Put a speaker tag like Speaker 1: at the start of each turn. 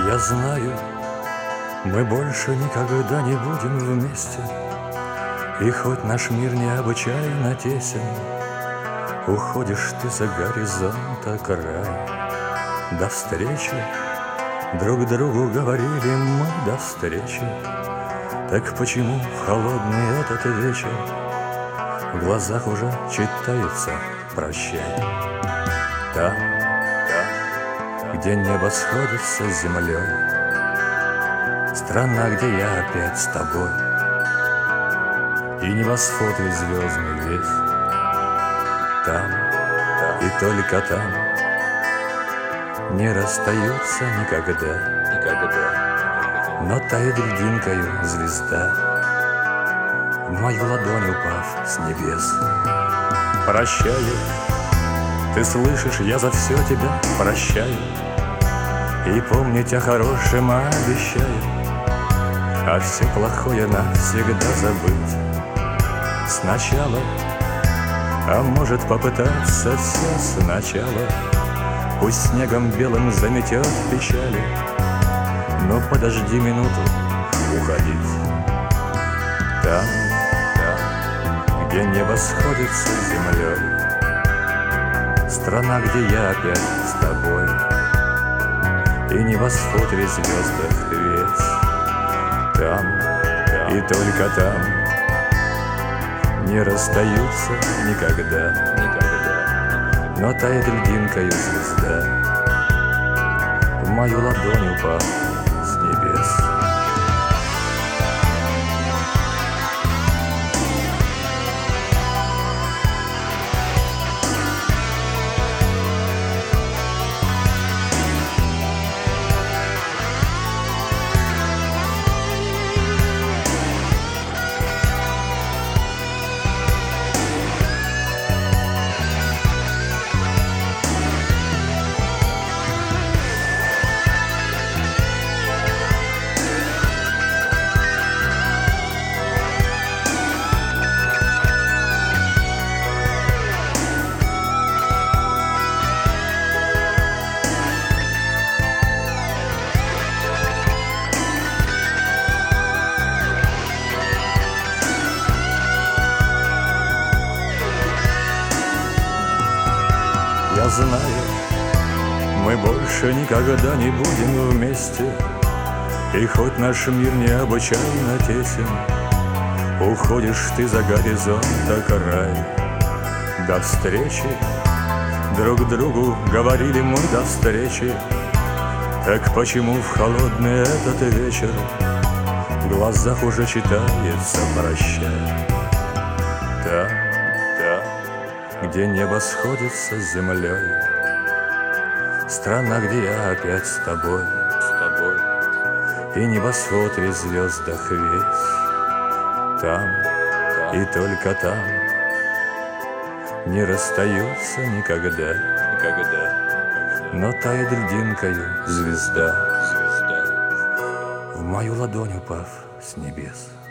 Speaker 1: Я знаю, мы больше никогда не будем вместе, и хоть наш мир необычайно тесен, уходишь ты за горизонта край. До встречи, друг другу говорили мы до встречи. Так почему в холодный этот вечер в глазах уже читается прощай? Там, где небо сходится с землей, страна, где я опять с тобой, и небосвод весь звездный весь. Там и только там не расстаются никогда, но тает льдинкою звезда, в мою ладонь упав с небес. Прощаю, ты слышишь, я за все тебя прощаю, и помнить о хорошем обещаю, а все плохое навсегда забыть сначала, а может попытаться все сначала. Пусть снегом белым заметет печали, но подожди минуту уходить. Там, где небо сходится с землей, страна, где я опять с тобой, и небосвод весь в звездах весь. Там и только там не расстаются никогда, но тает льдинкою звезда, в мою ладонь упав с небес. Я знаю, мы больше никогда не будем вместе, и хоть наш мир необычайно тесен, уходишь ты за горизонта край. До встречи, друг другу говорили мы до встречи, так почему в холодный этот вечер в глазах уже читается прощай? Там, где небо сходится с землей, страна, где я опять с тобой, и небосвод весь в звездах весь. Там и только там не расстаются никогда, но тает льдинкою звезда, в мою ладонь упав с небес.